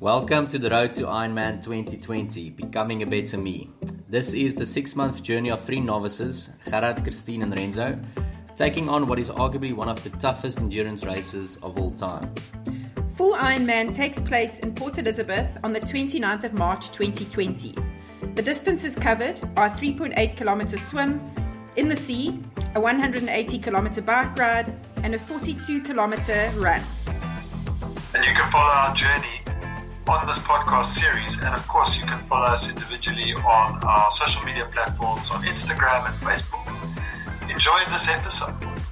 Welcome to the Road to Ironman 2020, Becoming a Better Me. This is the 6-month journey of 3 novices, Gerard, Christine and Renzo, taking on what is arguably one of the toughest endurance races of all time. Full Ironman takes place in Port Elizabeth on the 29th of March 2020. The distances covered are a 3.8 kilometer swim in the sea, a 180 kilometer bike ride, and a 42 kilometer run. And you can follow our journey on this podcast series, and of course you can follow us individually on our social media platforms on Instagram and Facebook. Enjoy this episode.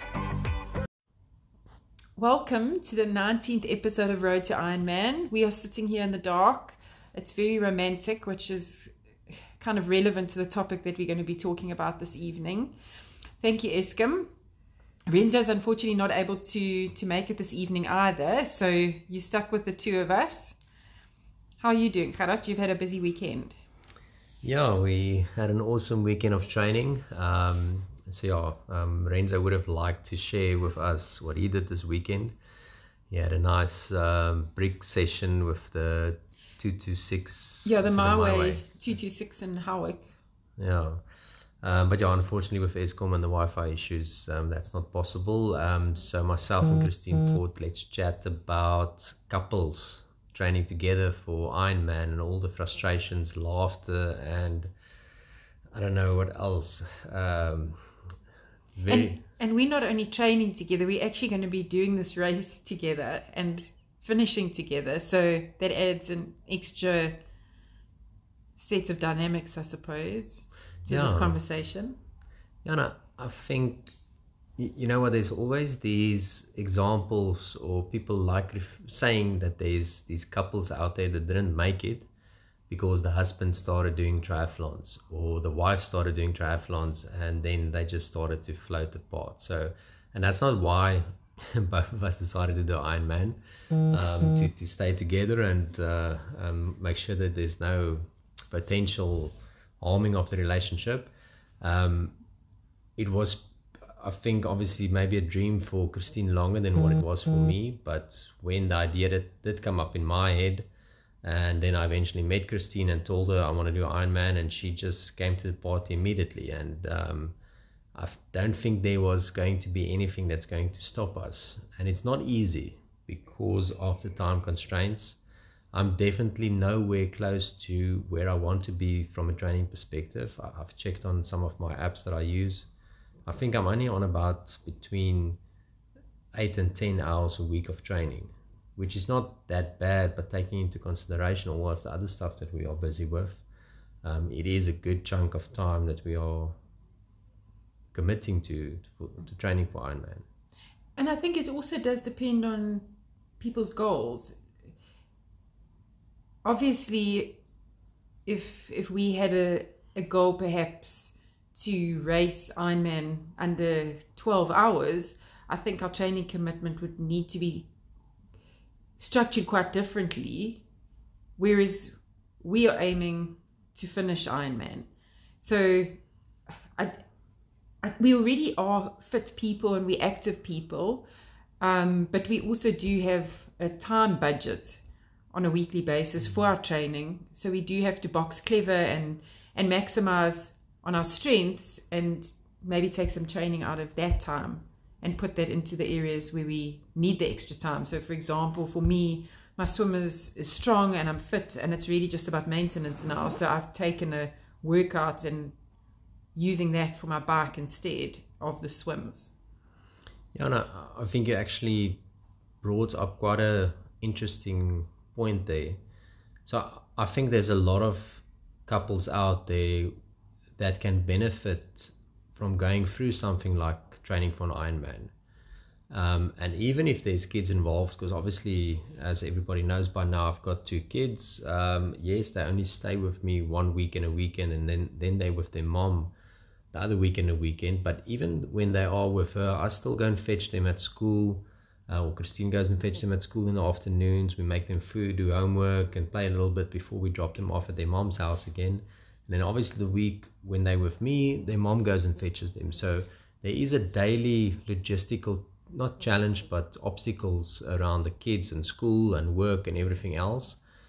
Welcome to the 19th episode of Road to Ironman. We are sitting here in the dark. It's very romantic, which is kind of relevant to the topic that we're going to be talking about this evening. Thank you, Eskom. Renzo's unfortunately not able to make it this evening either, so you're stuck with the two of us. How are you doing, Gerard? You've had a busy weekend. Yeah, we had an awesome weekend of training. Renzo would have liked to share with us what he did this weekend. He had a nice brick session with the 226. Yeah, the My Way 226 in Howick. Yeah. But unfortunately with Eskom and the Wi-Fi issues, that's not possible. So myself and Christine thought, let's chat about couples training together for Ironman and all the frustrations, laughter, and I don't know what else. And we're not only training together, we're actually going to be doing this race together and finishing together. So that adds an extra set of dynamics, I suppose, to this conversation. Yeah, no, I think, you know what, there's always these examples or people like saying that there's these couples out there that didn't make it because the husband started doing triathlons or the wife started doing triathlons and then they just started to float apart. So, and that's not why both of us decided to do Ironman, to stay together and make sure that there's no potential harming of the relationship. It was, I think, obviously maybe a dream for Christine longer than what it was for me, but when the idea did come up in my head, and then I eventually met Christine and told her I want to do Ironman, and she just came to the party immediately, and I don't think there was going to be anything that's going to stop us. And it's not easy because of the time constraints. I'm definitely nowhere close to where I want to be from a training perspective. I've checked on some of my apps that I use. I think I'm only on about between 8 and 10 hours a week of training, which is not that bad, but taking into consideration all of the other stuff that we are busy with, it is a good chunk of time that we are committing to training for Ironman. And I think it also does depend on people's goals. Obviously, if we had a goal perhaps to race Ironman under 12 hours, I think our training commitment would need to be structured quite differently, whereas we are aiming to finish Ironman. So we already are fit people and we're active people, but we also do have a time budget on a weekly basis for our training. So we do have to box clever and maximize on our strengths and maybe take some training out of that time and put that into the areas where we need the extra time. So for example, for me, my swim is strong and I'm fit, and it's really just about maintenance now. So I've taken a workout and using that for my bike instead of the swims. Yeah, no, I think you actually brought up quite a interesting point there. So I think there's a lot of couples out there that can benefit from going through something like training for an Ironman. And even if there's kids involved, because obviously, as everybody knows by now, I've got 2 kids. Yes, they only stay with me 1 week and a weekend, and then they're with their mom the other week and a weekend. But even when they are with her, I still go and fetch them at school. Or Christine goes and fetch them at school in the afternoons. We make them food, do homework, and play a little bit before we drop them off at their mom's house again. And then obviously the week when they're with me, their mom goes and fetches them. So there is a daily logistical, not challenge, but obstacles around the kids and school and work and everything else.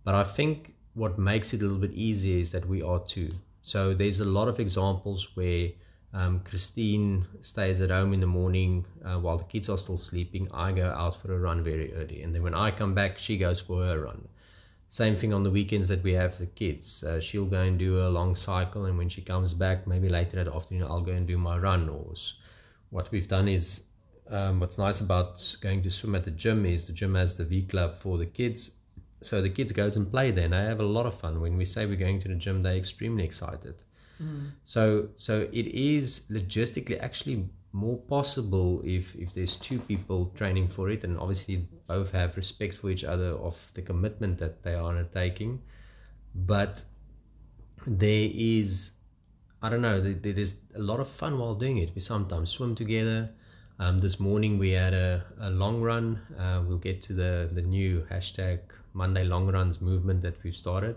But I think what makes it a little bit easier is that we are two. So there's a lot of examples where Christine stays at home in the morning while the kids are still sleeping. I go out for a run very early, and then when I come back, she goes for her run. Same thing on the weekends that we have the kids. She'll go and do a long cycle, and when she comes back, maybe later that afternoon, I'll go and do my run. Or what we've done is, what's nice about going to swim at the gym is the gym has the V Club for the kids. So the kids goes and play there, and they have a lot of fun. When we say we're going to the gym, they're extremely excited. So it is logistically actually more possible if there's two people training for it, and obviously both have respect for each other of the commitment that they are undertaking. But there is, I don't know, there's a lot of fun while doing it. We sometimes swim together. This morning we had a long run. We'll get to the new hashtag Monday Long Runs movement that we've started.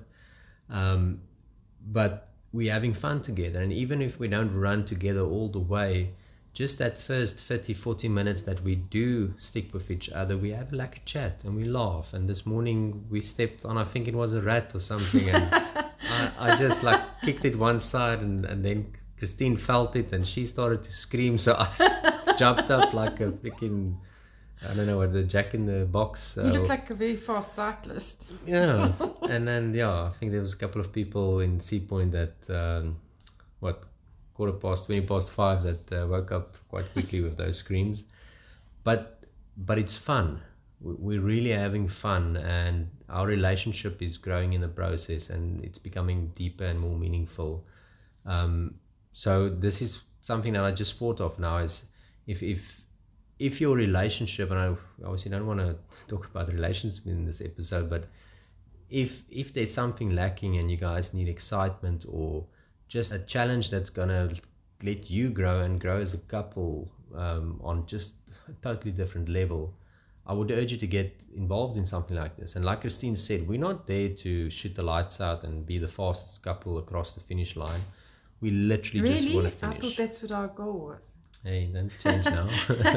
But we're having fun together, and even if we don't run together all the way, just that first 30-40 minutes that we do stick with each other, we have like a chat and we laugh. And this morning we stepped on, I think it was a rat or something, and I just like kicked it one side, and then Christine felt it and she started to scream, so I jumped up like a freaking, I don't know what, the Jack in the Box. You look like a very fast cyclist. Yeah, and then I think there was a couple of people in Sea Point that 20 past 5 that woke up quite quickly with those screams. But it's fun. We're really having fun, and our relationship is growing in the process, and it's becoming deeper and more meaningful. So this is something that I just thought of now, is if your relationship, and I obviously don't want to talk about relations in this episode, but if there's something lacking and you guys need excitement or just a challenge that's going to let you grow and grow as a couple on just a totally different level, I would urge you to get involved in something like this. And like Christine said, we're not there to shoot the lights out and be the fastest couple across the finish line. We literally just want to finish. I thought that's what our goal was. Hey, don't change now.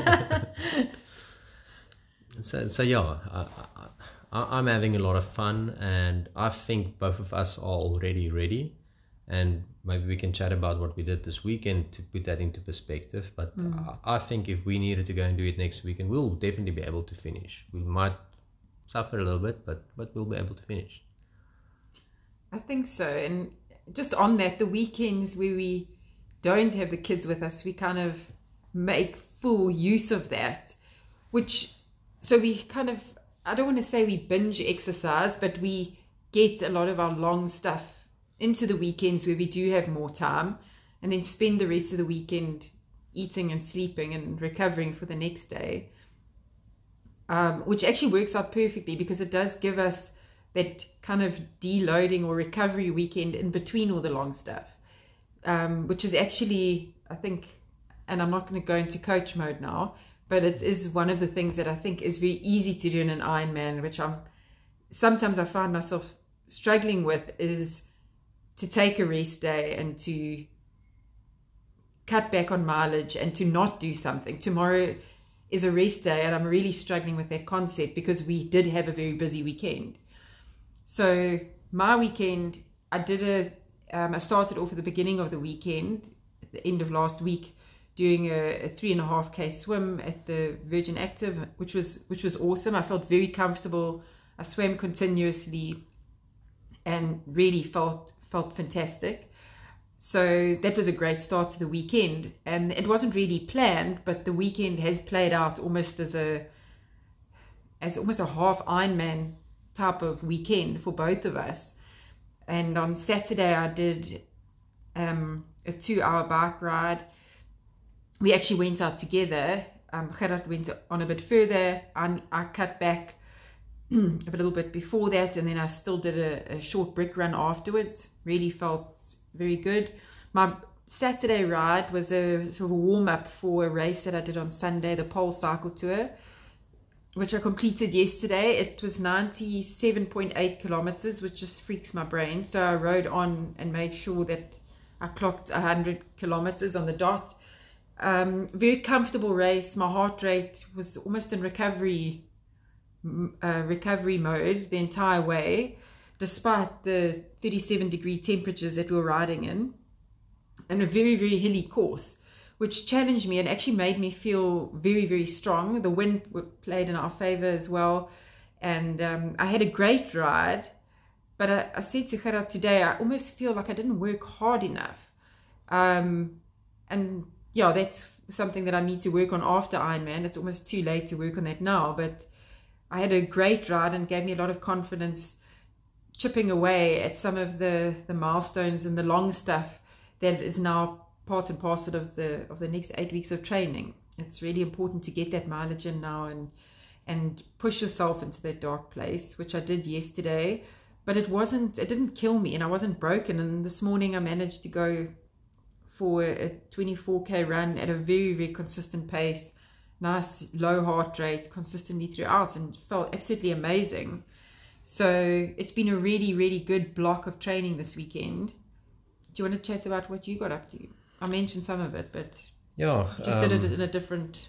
So yeah, I'm having a lot of fun, and I think both of us are already ready. And maybe we can chat about what we did this weekend to put that into perspective. But I think if we needed to go and do it next weekend, we'll definitely be able to finish. We might suffer a little bit, but we'll be able to finish. I think so. And just on that, the weekends where we don't have the kids with us, we kind of make full use of that, so we kind of, I don't want to say we binge exercise, but we get a lot of our long stuff into the weekends where we do have more time, and then spend the rest of the weekend eating and sleeping and recovering for the next day, which actually works out perfectly because it does give us that kind of deloading or recovery weekend in between all the long stuff, which is actually, I think, and I'm not going to go into coach mode now, but it is one of the things that I think is very easy to do in an Ironman, which sometimes I find myself struggling with, is to take a rest day and to cut back on mileage and to not do something. Tomorrow is a rest day, and I'm really struggling with that concept because we did have a very busy weekend. So my weekend, I started off at the beginning of the weekend, at the end of last week, doing a 3.5K swim at the Virgin Active, which was awesome. I felt very comfortable. I swam continuously and really felt fantastic. So that was a great start to the weekend, and it wasn't really planned, but the weekend has played out almost as almost a half Ironman type of weekend for both of us. And on Saturday I did a 2-hour bike ride. We actually went out together. Gerard went on a bit further, and I cut back a little bit before that, and then I still did a short brick run afterwards. Really felt very good. My Saturday ride was a sort of a warm-up for a race that I did on Sunday, the Pole Cycle Tour, which I completed yesterday. It was 97.8 kilometers, which just freaks my brain. So I rode on and made sure that I clocked 100 kilometers on the dot. Very comfortable race. My heart rate was almost in recovery mode the entire way. despite the 37-degree temperatures that we were riding in, and a very, very hilly course, which challenged me and actually made me feel very, very strong. The wind played in our favor as well. And I had a great ride. But I said to Gerard today, I almost feel like I didn't work hard enough. And yeah, that's something that I need to work on after Ironman. It's almost too late to work on that now. But I had a great ride and gave me a lot of confidence, chipping away at some of the milestones and the long stuff that is now part and parcel of the next 8 weeks of training. It's really important to get that mileage in now and push yourself into that dark place, which I did yesterday. But it didn't kill me, and I wasn't broken. And this morning I managed to go for a 24k run at a very, very consistent pace, nice low heart rate consistently throughout, and felt absolutely amazing. So it's been a really, really good block of training this weekend. Do you want to chat about what you got up to? I mentioned some of it, but yeah, just did it in a different,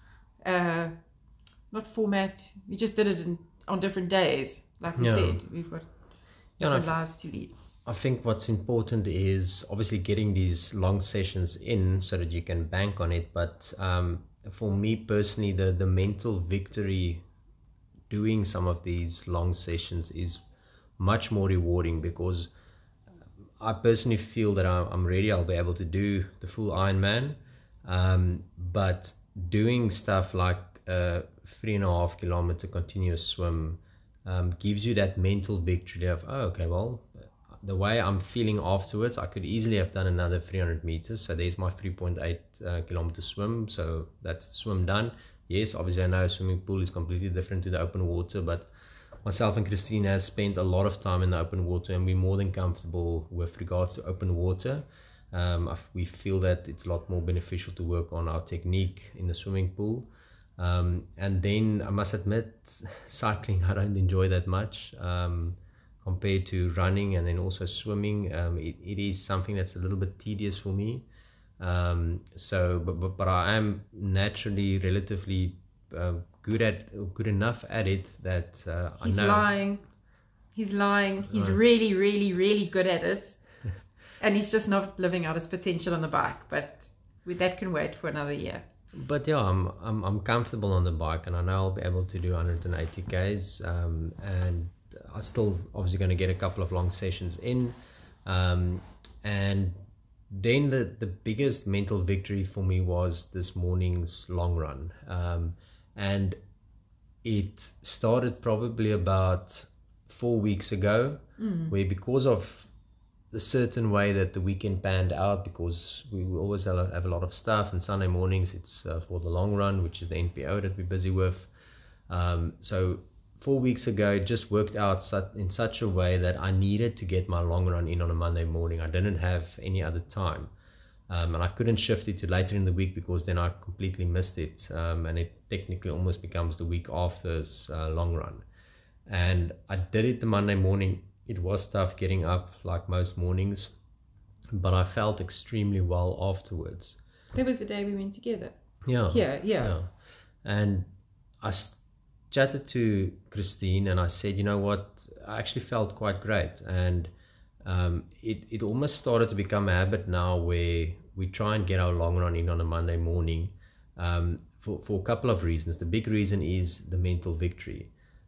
not format. We just did it on different days. Like we said, we've got different lives to lead. I think what's important is obviously getting these long sessions in so that you can bank on it. But for me personally, the mental victory doing some of these long sessions is much more rewarding, because I personally feel that I'm ready. I'll be able to do the full Ironman, but doing stuff like a 3.5 kilometer continuous swim gives you that mental victory of, oh, okay, well, the way I'm feeling afterwards, I could easily have done another 300 meters. So there's my 3.8 kilometer swim. So that's the swim done. Yes, obviously I know a swimming pool is completely different to the open water, but myself and Christine has spent a lot of time in the open water, and we're more than comfortable with regards to open water. We feel that it's a lot more beneficial to work on our technique in the swimming pool. And then I must admit, cycling I don't enjoy that much compared to running, and then also swimming. It is something that's a little bit tedious for me. But I am naturally relatively good enough at it that I know. He's lying. He's really, really, really good at it. And he's just not living out his potential on the bike. But that can wait for another year. But yeah, I'm comfortable on the bike, and I know I'll be able to do 180 Ks. And I'm still obviously going to get a couple of long sessions in. And then the biggest mental victory for me was this morning's long run. And it started probably about 4 weeks ago, where because of the certain way that the weekend panned out, because we always have a lot of stuff, and Sunday mornings it's for the long run, which is the NPO that we're busy with. So 4 weeks ago, it just worked out in such a way that I needed to get my long run in on a Monday morning. I didn't have any other time. And I couldn't shift it to later in the week, because then I completely missed it. And it technically almost becomes the week after's long run. And I did it the Monday morning. It was tough getting up like most mornings, but I felt extremely well afterwards. That was the day we went together. Yeah. And I chatted to Christine and I said, you know what, I actually felt quite great. And it almost started to become a habit now where we try and get our long run in on a Monday morning for a couple of reasons. The big reason is the mental victory.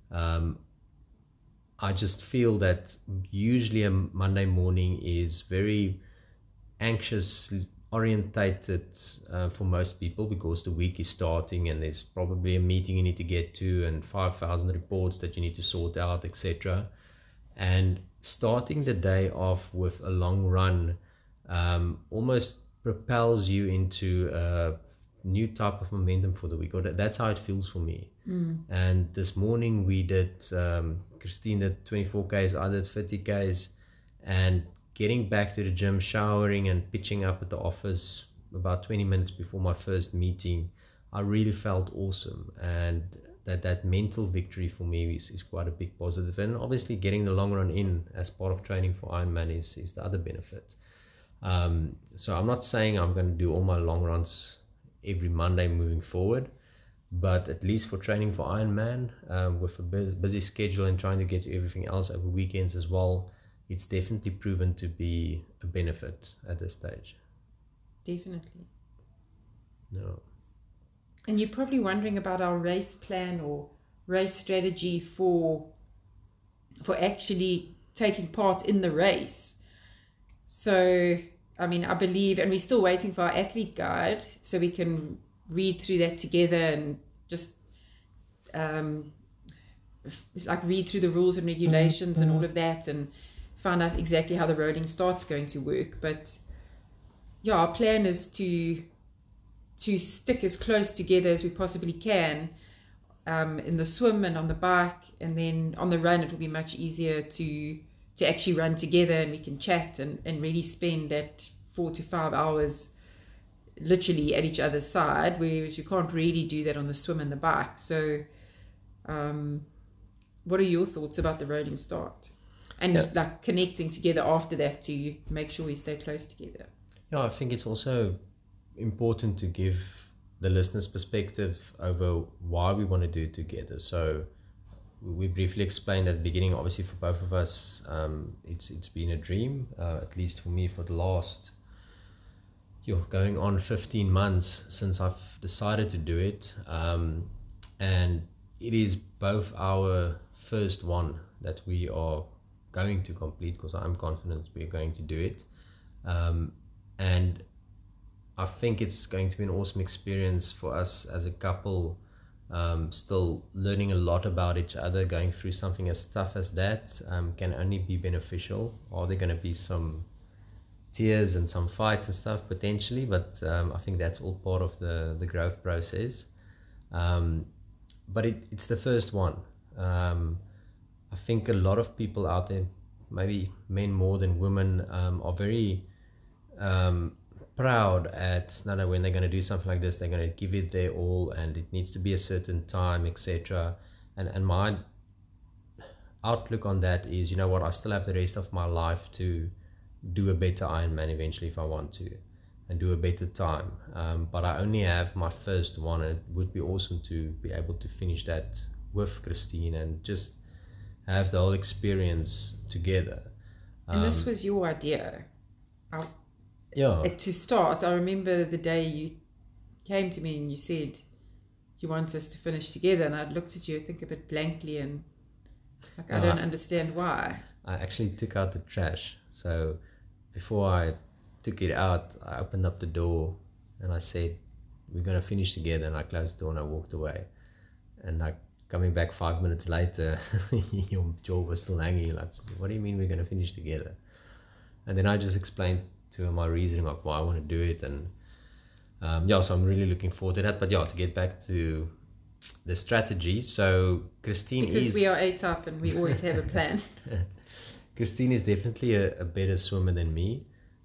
I just feel that usually a Monday morning is very anxious orientated for most people, because the week is starting and there's probably a meeting you need to get to and 5,000 reports that you need to sort out, etc. And starting the day off with a long run almost propels you into a new type of momentum for the week, or that's how it feels for me. And this morning we did, Christine did 24 Ks, I did 50 Ks, and getting back to the gym, showering and pitching up at the office about 20 minutes before my first meeting, I really felt awesome. And that mental victory for me is quite a big positive. And obviously getting the long run in as part of training for Ironman is the other benefit. So I'm not saying I'm going to do all my long runs every Monday moving forward, But at least for training for Ironman, with a busy schedule and trying to get to everything else over weekends as well, it's definitely proven to be a benefit at this stage. Definitely. No. And you're probably wondering about our race plan or race strategy for actually taking part in the race. So, I mean, I believe, and we're still waiting for our athlete guide so we can read through that together and just like read through the rules and regulations and all of that and find out exactly how the rolling start's going to work. But yeah, our plan is to stick as close together as we possibly can in the swim and on the bike, and then on the run it will be much easier to actually run together, and we can chat and really spend that 4 to 5 hours literally at each other's side, whereas you can't really do that on the swim and the bike. So what are your thoughts about the rolling start and like connecting together after that to make sure we stay close together? Yeah, I think it's also important to give the listeners perspective over why we want to do it together. So we briefly explained at the beginning, obviously for both of us, it's been a dream, at least for me, for the last going on 15 months since I've decided to do it, and it is both our first one that we are going to complete, because I'm confident we're going to do it, and I think it's going to be an awesome experience for us as a couple, still learning a lot about each other. Going through something as tough as that can only be beneficial. Are there going to be some tears and some fights and stuff potentially, but I think that's all part of the growth process, but it's the first one. I think a lot of people out there, maybe men more than women, are very proud at when they're going to do something like this, they're going to give it their all and it needs to be a certain time, etc. And my outlook on that is, you know what, I still have the rest of my life to do a better Ironman eventually if I want to, and do a better time, but I only have my first one, and it would be awesome to be able to finish that with Christine and just have the whole experience together. And this was your idea. Yeah. To start, I remember the day you came to me and you said you want us to finish together, and I looked at you I think a bit blankly and like, I don't understand why. I actually took out the trash. So before I took it out, I opened up the door and I said, we're going to finish together, and I closed the door and I walked away. And like coming back 5 minutes later, your jaw was still hanging, like, what do you mean we're going to finish together? And then I just explained to her my reasoning of why I want to do it, and so I'm really looking forward to that. But to get back to the strategy, so Christine because we are A-type and we always have a plan. Christine is definitely a better swimmer than me,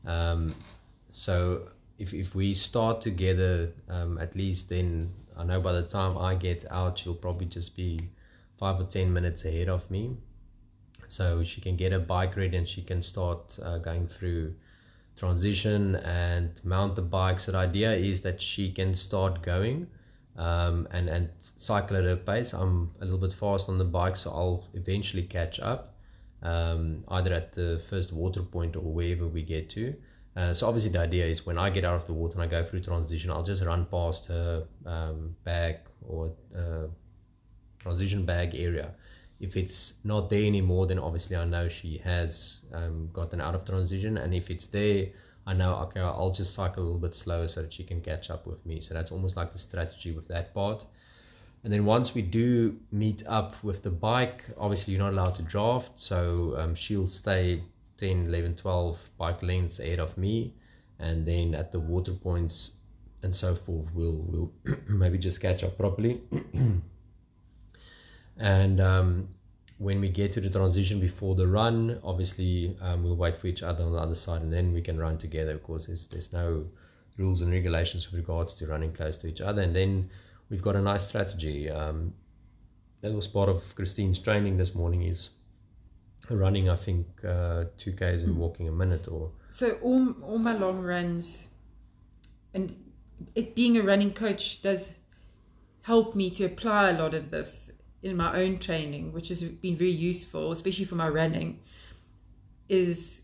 so if we start together, at least then I know by the time I get out she'll probably just be 5 or 10 minutes ahead of me, so she can get a bike ready and she can start going through transition and mount the bike. So the idea is that she can start going and cycle at her pace. I'm a little bit fast on the bike, so I'll eventually catch up, either at the first water point or wherever we get to. So obviously the idea is when I get out of the water and I go through transition, I'll just run past her bag or transition bag area. If it's not there anymore, then obviously I know she has gotten out of transition, and if it's there, I know, okay, I'll just cycle a little bit slower so that she can catch up with me. So that's almost like the strategy with that part. And then once we do meet up with the bike, obviously you're not allowed to draft, so she'll stay 10, 11, 12 bike lengths ahead of me, and then at the water points and so forth, we'll maybe just catch up properly. And when we get to the transition before the run, obviously we'll wait for each other on the other side, and then we can run together. Of course, there's no rules and regulations with regards to running close to each other. And then we've got a nice strategy. That was part of Christine's training this morning, is running, I think, 2Ks and walking a minute. Or so all my long runs, and it being a running coach does helped me to apply a lot of this in my own training, which has been very useful, especially for my running, is,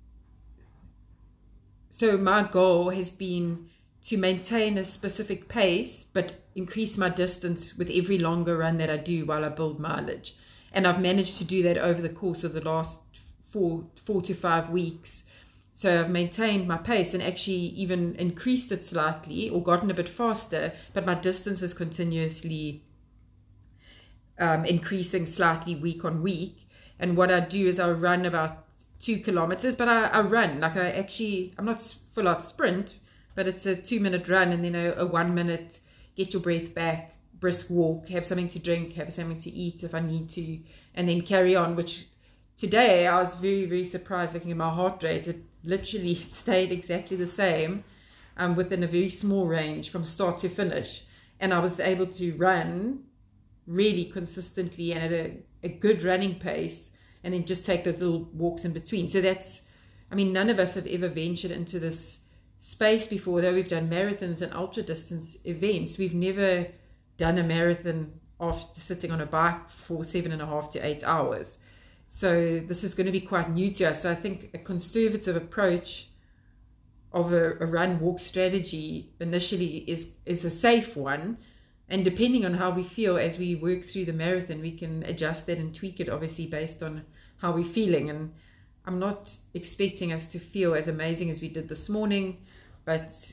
so my goal has been to maintain a specific pace, but increase my distance with every longer run that I do while I build mileage. And I've managed to do that over the course of the last 4 to 5 weeks. So I've maintained my pace and actually even increased it slightly or gotten a bit faster, but my distance is continuously increasing slightly week on week. And what I do is I run about 2 kilometers, but I run like I'm not full out sprint, but it's a 2-minute run and then a 1 minute get your breath back, brisk walk, have something to drink, have something to eat if I need to, and then carry on. Which today I was very, very surprised looking at my heart rate. It literally stayed exactly the same within a very small range from start to finish. And I was able to run really consistently and at a good running pace, and then just take those little walks in between. So that's, I mean, none of us have ever ventured into this space before, though we've done marathons and ultra distance events. We've never done a marathon after sitting on a bike for 7.5 to 8 hours. So this is going to be quite new to us. So I think a conservative approach of a run walk strategy initially is a safe one. And depending on how we feel as we work through the marathon, we can adjust that and tweak it, obviously, based on how we're feeling. And I'm not expecting us to feel as amazing as we did this morning, but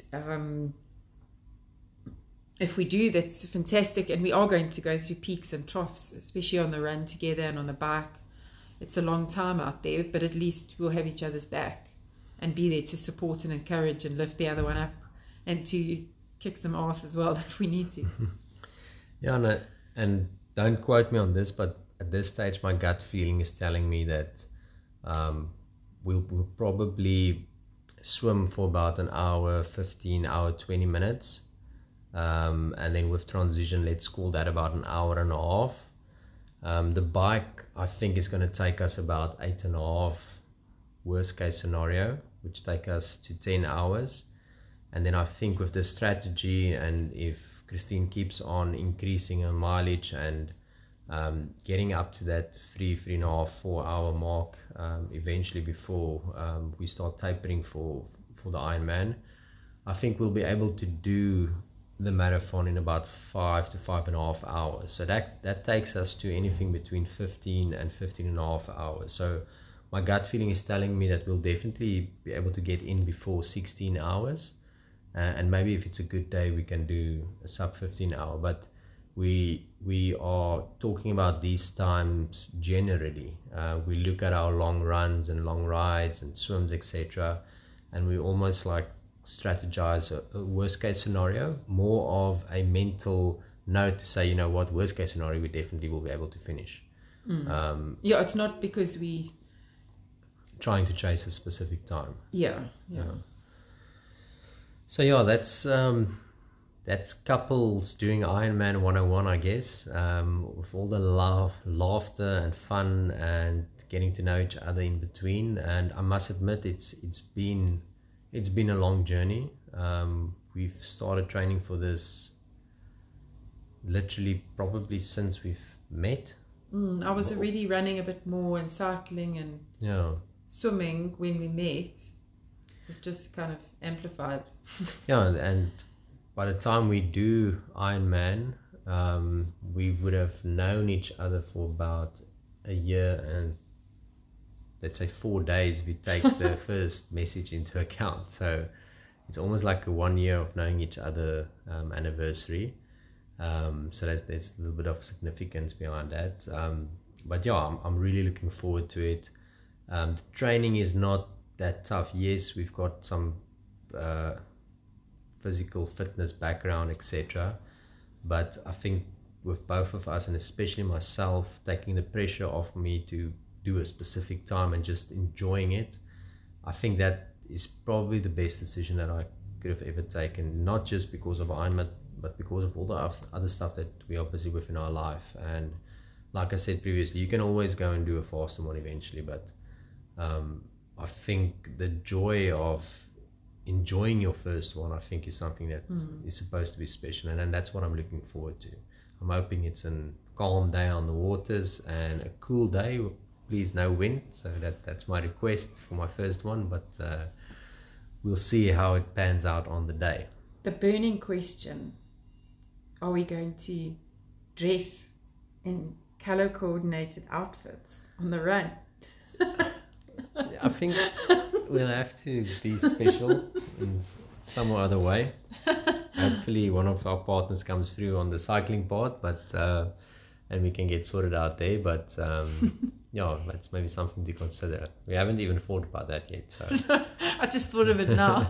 if we do, that's fantastic. And we are going to go through peaks and troughs, especially on the run together and on the bike. It's a long time out there, but at least we'll have each other's back and be there to support and encourage and lift the other one up and to kick some ass as well if we need to. Yeah, and don't quote me on this, but at this stage my gut feeling is telling me that we'll probably swim for about an hour 15, hour 20 minutes, and then with transition, let's call that about an hour and a half. The bike, I think, is going to take us about 8.5, worst case scenario, which take us to 10 hours. And then I think with this strategy, and if Christine keeps on increasing her mileage and getting up to that 3.5, 4 hour mark, eventually before we start tapering for the Ironman, I think we'll be able to do the marathon in about 5 to 5.5 hours. So that takes us to anything between 15 and 15.5 hours. So my gut feeling is telling me that we'll definitely be able to get in before 16 hours. And maybe if it's a good day, we can do a sub 15 hour. But we are talking about these times generally. We look at our long runs and long rides and swims, etc. And we almost like strategize a worst case scenario, more of a mental note to say, you know what, worst case scenario, we definitely will be able to finish. Yeah, it's not because we trying to chase a specific time. Yeah. So yeah, that's couples doing Ironman 101, I guess, with all the laughter and fun and getting to know each other in between. And I must admit, it's been a long journey. We've started training for this literally probably since we've met. I was already running a bit more and cycling and swimming when we met. It just kind of amplified. Yeah, and by the time we do Ironman, we would have known each other for about a year and let's say 4 days if you take the first message into account. So it's almost like a 1 year of knowing each other anniversary. So there's a little bit of significance behind that. But yeah, I'm really looking forward to it. The training is not that tough. Yes, we've got some physical fitness background, etc. But I think with both of us, and especially myself, taking the pressure off me to do a specific time and just enjoying it, I think that is probably the best decision that I could have ever taken, not just because of Ironman, but because of all the other stuff that we are busy with in our life. And like I said previously, you can always go and do a faster one eventually, but I think the joy of enjoying your first one, I think, is something that is supposed to be special, and that's what I'm looking forward to. I'm hoping it's a calm day on the waters and a cool day. Please, no wind. So that's my request for my first one, but we'll see how it pans out on the day. The burning question: are we going to dress in color coordinated outfits on the run? I think we'll have to be special in some other way. Hopefully one of our partners comes through on the cycling part, but and we can get sorted out there. But yeah, that's maybe something to consider. We haven't even thought about that yet. So I just thought of it now.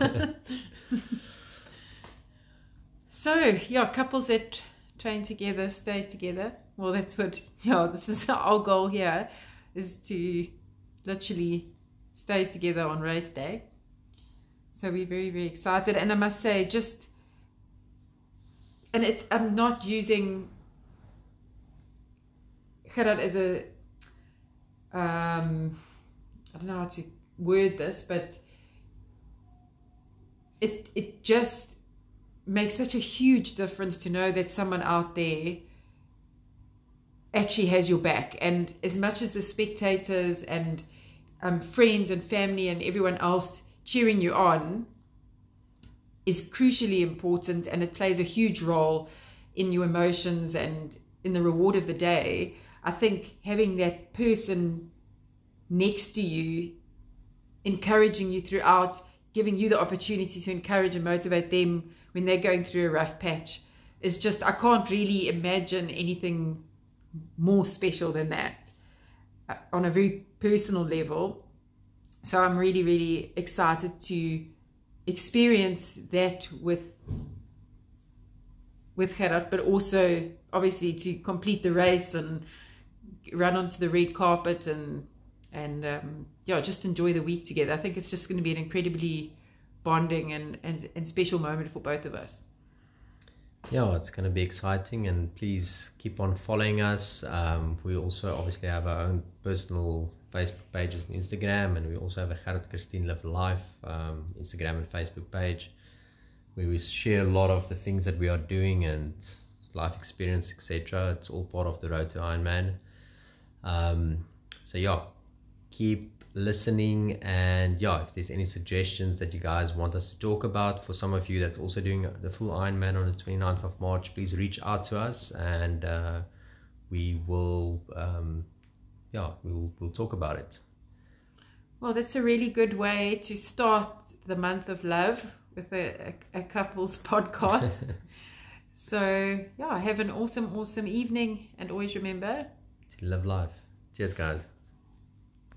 So yeah, couples that train together stay together. Well, that's what, this is our goal here, is to literally stay together on race day. So we're very, very excited. And I must say, I'm not using Gerard as a, I don't know how to word this, but it just makes such a huge difference to know that someone out there actually has your back. And as much as the spectators and friends and family and everyone else cheering you on is crucially important, and it plays a huge role in your emotions and in the reward of the day, I think having that person next to you, encouraging you throughout, giving you the opportunity to encourage and motivate them when they're going through a rough patch, is just, I can't really imagine anything more special than that on a very personal level. So I'm really, really excited to experience that with Gerard, but also obviously to complete the race and run onto the red carpet and just enjoy the week together. I think it's just going to be an incredibly bonding and special moment for both of us. Yeah, it's going to be exciting, and please keep on following us. We also obviously have our own personal Facebook pages and Instagram, and we also have a Gerard Christine Live Life Instagram and Facebook page, where we share a lot of the things that we are doing and life experience, etc. It's all part of the Road to Ironman. So yeah, keep listening, and if there's any suggestions that you guys want us to talk about, for some of you that's also doing the full Ironman on the 29th of March, please reach out to us, and we will we'll talk about it. Well, that's a really good way to start the month of love, with a couples podcast. So have an awesome evening, and always remember to live life. Cheers, guys.